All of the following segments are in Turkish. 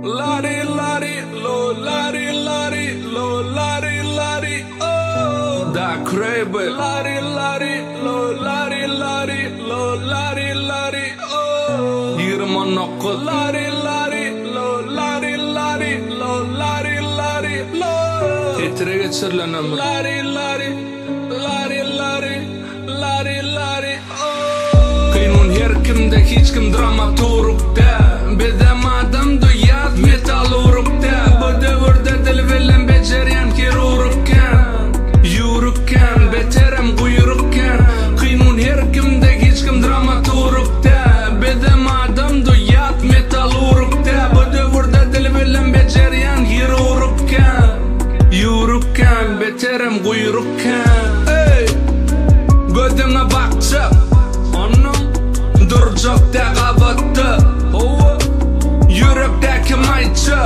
Lari lari lo lari lari lo lari lari oh da crazy lari lari lo lari lari lo lari lari oh yirmanok lari lari lo lari lari lo lari lari lo titre geçirlenem lari lari lari lari lari lari oh kıymun her kimde hiç kim dramaturukta bedem adam duyat metalurukta bu devirde dil bilen beceriyen kirurukkan yurukkan beterem kuyrukkan kıymun her kimde hiç kim dramaturukta bedem adam duyat metalurukta bu devirde dil bilen beceriyen kirurukkan yurukkan beterem kuyrukkan ey gözüme bakacak onun duracak da kabattı yürekteki mayçı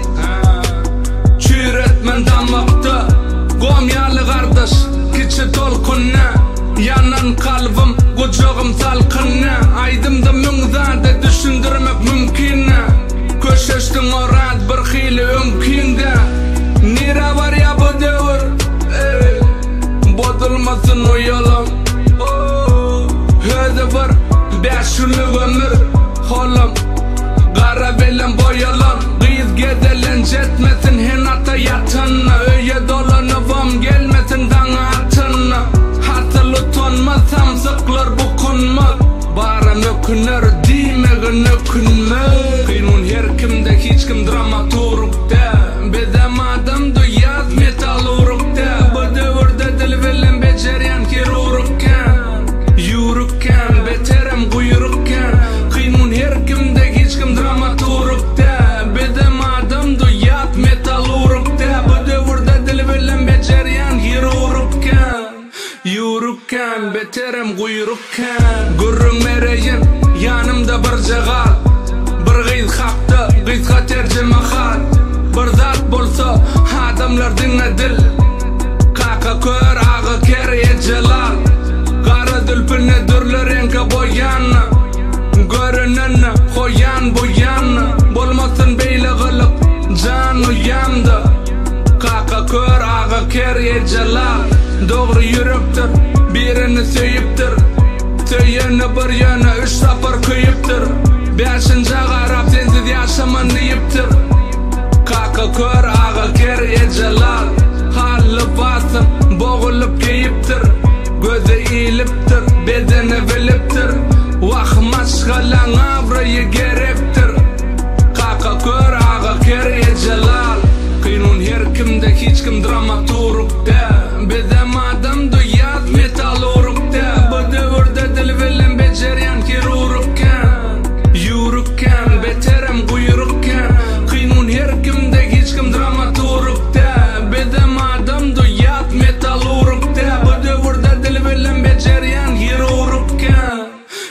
çüretmen damakta Gomyalı kardeş kiçi tolkunna yanan kalbim kucağım salkınna aydımda müngzade düşündürmek mümkün köşeştin orad bir hili ömkinde nira var ya bu devir bozulmasın o yolum hadi bir 5 yıllık ömür holum Kara belen boyalan Kıyız gedelen jetmesin henata yatınna Öye dolanıvam gelmesin dana atınna Hasıl utanmasam sıklar bu kunmak Baram ökünür dimeğin ökünmek Kıymun her kimde hiç kim dramaturukta Bedem adam duyaz metalurukta Bu devirde dil bilen beceriyen kirurukkan Yurukkan beterem kuyrukkan Kıymun her kimde hiç kim dramaturukta bedem adam duyat metalurukta bu devirde dil bilen beceriyen kirurukkan yurukkan beterem kuyrukkan gurrun mereyin yanımda bir cegal bir gıyz haktı gıyzga tercüme hal bir zat bolsa adamlar dinle dil kaka kör ağı keriye celal kara dülpüne dürler enke boyanna görünenne koyan boyanna bolmasın beyle gılık can uyandı kaka kör ağı keriye celal doğru yürektir birini söyüptir söyeni bir yana 3 safar kıyıptır 5. garap sensiz yaşaman deyiptir kaka kör ağı keriye celal halı basın boğulup keyiptir gözü iyiliptir bedeni biliptir Vah maşgalan avrayı gereptir Kaka kör ağı keriye celal Kıymun her kimde hiç kim dramaturukta bedem adam duyat metalurukta Bu devirde dil bilen beceriyen kirurukkan yurukkan beterem kuyrukkan Kıymun her kimde hiç kim dramaturukta bedem adam duyat metalurukta Bu devirde dil bilen beceriyen kirurukkan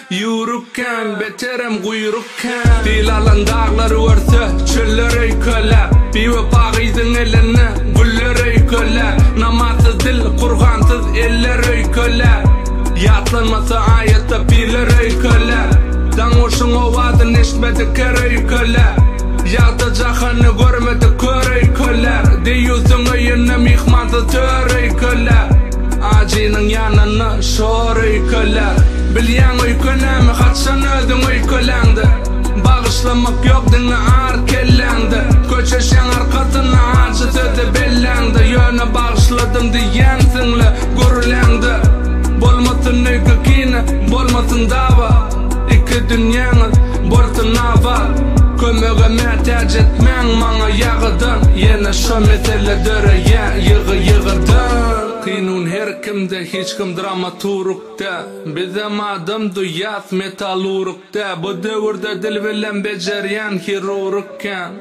yurukkan beterem kuyrukkan dil alan dağları örtü çöller öyküler bir vefağıydın eline güller öyküler namazsız dil kurgansız eller öyküler yatlanması ayette pirler öyküler dangoşun ovadın eşmedi ker öyküler yağda cahanı görmedi kör öyküler deyüzün öyünü mihmansız tör öyküler acının yanını şor öyküler Bilyan öykünemi kaçsan öldün öykülendi Bağışlamak yok dini ağır kellendi Köçeşen arkasına acı sözü bellendi Yöne bağışladım diyensinle gurlendi Bolmasın öykü kine, bolmasın dava İki dünyanız bolsun ava Kömöge mertec etmen mana yağıdan Yine şu mesele döreye yığıdan Kıynun her kimde hiç kim dramaturukta Bedem adam duyat metalurukta Bu devirde dil bilen beceriyen kirurukkan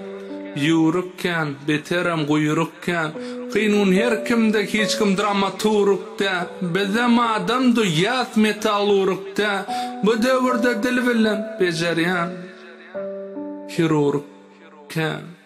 yurukkan beterem kuyrukkan Kıynun her kimde hiç kim dramaturukta Bedem adam duyat metalurukta Bu devirde dil bilen beceriyen kirurukkan